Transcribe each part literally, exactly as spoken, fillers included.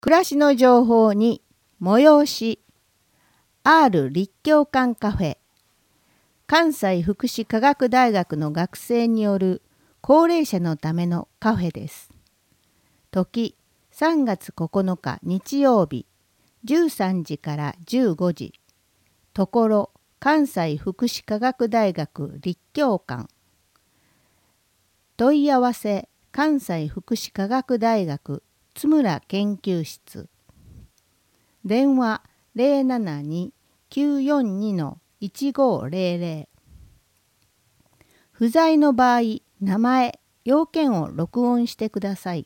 暮らしの情報に催し R 立教館カフェ、関西福祉科学大学の学生による高齢者のためのカフェです。時さんがつここのか日曜日じゅうさんじからじゅうごじ。ところ関西福祉科学大学立教館。問い合わせ関西福祉科学大学津村研究室。電話 ゼロななに きゅうよんに いちごゼロゼロ。不在の場合、名前、要件を録音してください。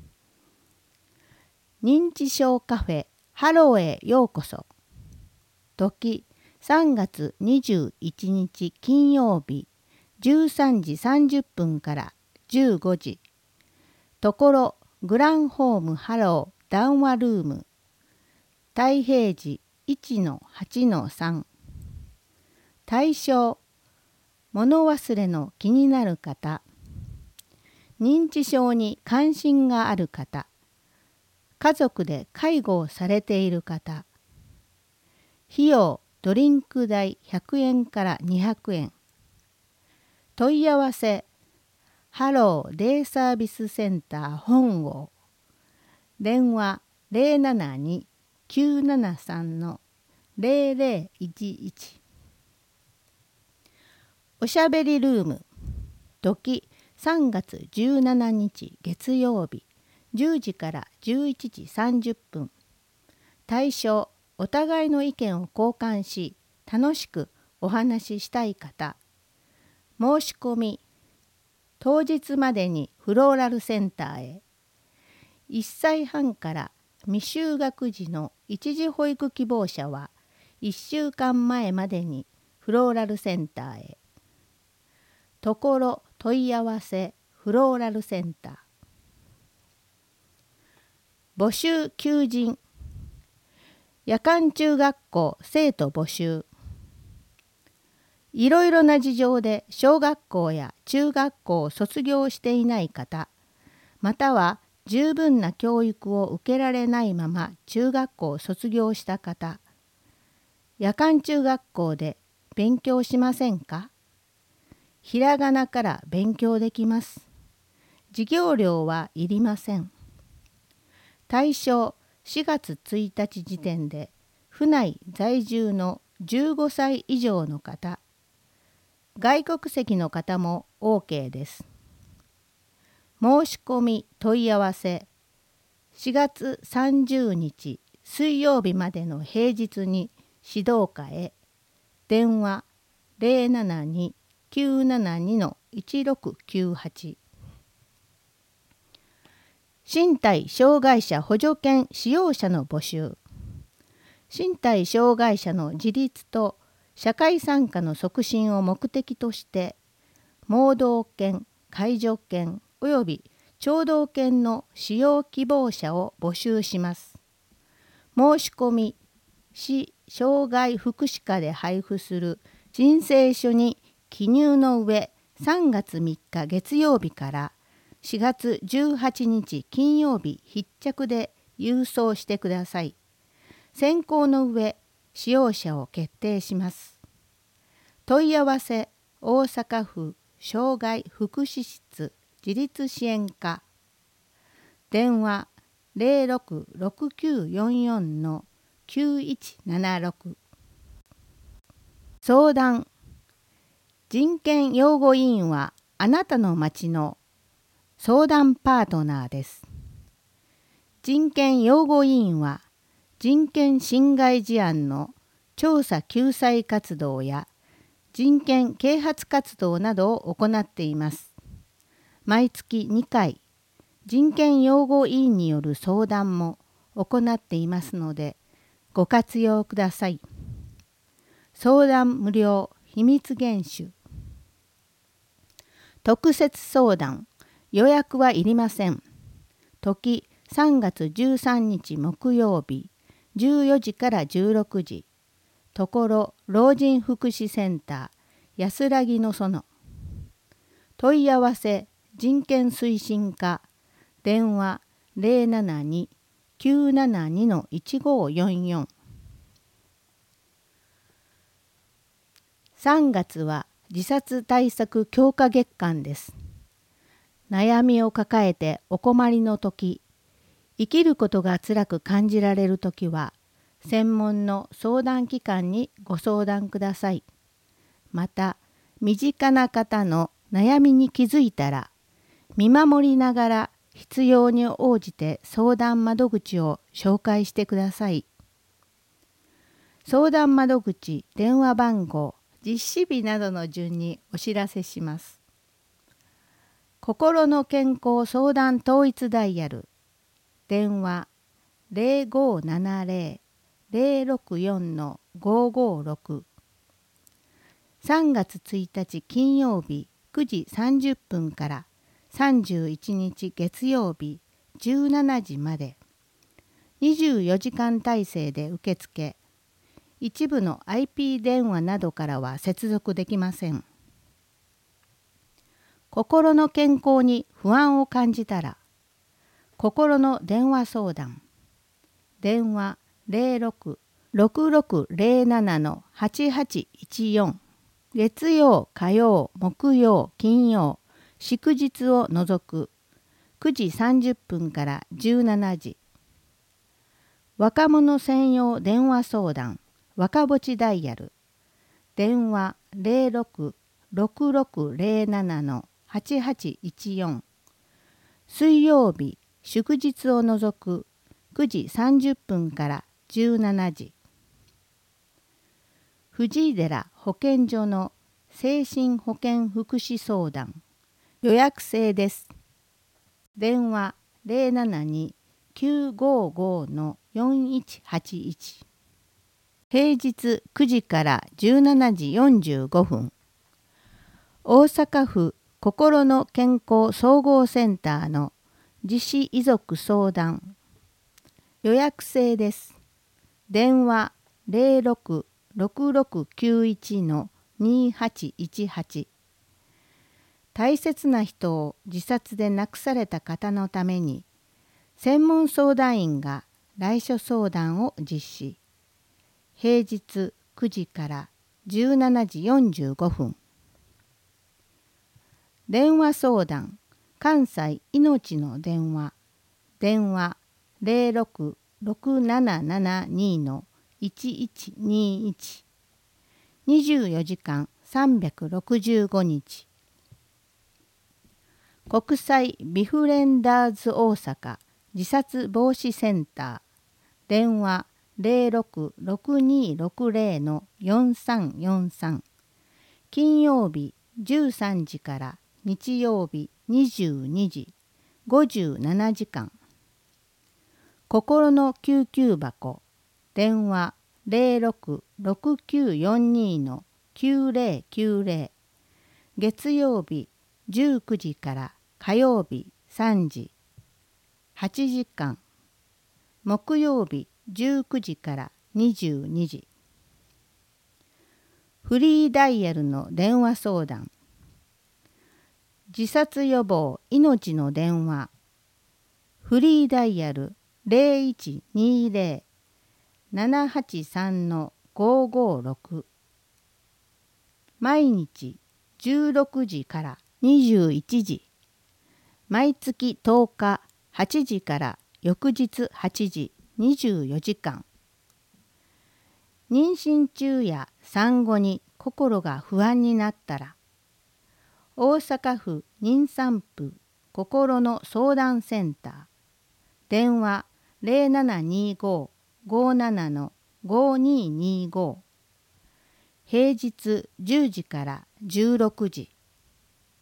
認知症カフェハローへようこそ。時さんがつにじゅういちにち金曜日じゅうさんじさんじゅっぷんからじゅうごじ。ところグランホームハロー談話ルーム。太平寺 いちのはちのさん。対象物忘れの気になる方、認知症に関心がある方、家族で介護をされている方。費用ドリンク代ひゃくえんからにひゃくえん。問い合わせハローデイサービスセンター本郷。電話 ゼロななに きゅうななさん ゼロゼロいちいち。おしゃべりルーム。時さんがつじゅうしちにち月曜日じゅうじからじゅういちじさんじゅっぷん。対象お互いの意見を交換し楽しくお話ししたい方。申し込み当日までにフローラルセンターへ。いっさいはんから未就学児の一時保育希望者はいっしゅうかんまえまでにフローラルセンターへ。ところ問い合わせフローラルセンター。募集求人。夜間中学校生徒募集。いろいろな事情で小学校や中学校を卒業していない方、または十分な教育を受けられないまま中学校を卒業した方、夜間中学校で勉強しませんか？ひらがなから勉強できます。授業料はいりません。対象しがつついたち時点で府内在住のじゅうごさい以上の方、外国籍の方も OK です。申し込み問い合わせしがつさんじゅうにち水曜日までの平日に指導課へ。電話 ゼロななに きゅうななに いちろくきゅうはち。身体障害者補助犬使用者の募集。身体障害者の自立と社会参加の促進を目的として盲導犬、介助犬および聴導犬の使用希望者を募集します。申し込み市障害福祉課で配布する申請書に記入の上、さんがつみっか月曜日からしがつじゅうはちにち金曜日必着で郵送してください。選考の上、使用者を決定します。問い合わせ大阪府障害福祉室自立支援課。電話 ゼロろくろくきゅうよんよん きゅういちななろく。相談人権擁護委員はあなたの町の相談パートナーです。人権擁護委員は人権侵害事案の調査救済活動や人権啓発活動などを行っています。毎月にかい、人権擁護委員による相談も行っていますので、ご活用ください。相談無料、秘密厳守。特設相談、予約はいりません。時さんがつじゅうさんにち木曜日、じゅうよじからじゅうろくじ。ところ老人福祉センター安らぎの園。問い合わせ人権推進課。電話 ゼロななにきゅうななにのいちごよんよん。さんがつは自殺対策強化月間です。悩みを抱えてお困りの時、生きることが辛く感じられる時は、専門の相談機関にご相談ください。また、身近な方の悩みに気づいたら、見守りながら必要に応じて相談窓口を紹介してください。相談窓口電話番号、実施日などの順にお知らせします。心の健康相談統一ダイヤル、電話 ゼロごーななゼロ ゼロろくよん ごーごーろく。さんがつついたち金曜日くじさんじゅっぷんからさんじゅういちにち月曜日じゅうしちじまで、にじゅうよじかん体制で受付、一部の アイピー 電話などからは接続できません。心の健康に不安を感じたら、心の電話相談、電話 ゼロろく ろくろくゼロなな はちはちいちよん、月曜、火曜、木曜、金曜、祝日を除くくじさんじゅっぷんからじゅうしちじ。若者専用電話相談、若ぼちダイヤル、電話 ゼロろく ろくろくゼロなな はちはちいちよん、水曜日、祝日を除くくじさんじゅっぷんからじゅうしちじ。藤井寺保健所の精神保健福祉相談、予約制です。電話 ゼロななに きゅうごご よんいちはちいち。平日くじからじゅうしちじよんじゅうごふん。大阪府心の健康総合センターの自死遺族相談、予約制です。電話 ゼロろく ろくろくきゅういち にはちいちはち。大切な人を自殺で亡くされた方のために、専門相談員が来所相談を実施。平日くじからじゅうしちじよんじゅうごふん。電話相談、関西いのちの電話、電話 ゼロろく ろくななななに いちいちにいち。にじゅうよじかんさんびゃくろくじゅうごにち。国際ビフレンダーズ大阪自殺防止センター、電話 ゼロろく ろくにろくゼロ よんさんよんさん。金曜日じゅうさんじから日曜日にじゅうにじ、ごじゅうななじかん。心の救急箱、電話 ゼロろく ろくきゅうよんに きゅうゼロきゅうゼロ。月曜日じゅうくじから火曜日さんじ、はちじかん。木曜日じゅうくじからにじゅうにじ。フリーダイヤルの電話相談、自殺予防命の電話、フリーダイヤル ゼロいちにゼロ ななはちさん ごーごーろく。毎日じゅうろくじからにじゅういちじ。毎月とおかはちじから翌日はちじ、にじゅうよじかん。妊娠中や産後に心が不安になったら、大阪府妊産婦心の相談センター、電話 ゼロななにご ごーなな ごーにーにーご。平日じゅうじからじゅうろくじ。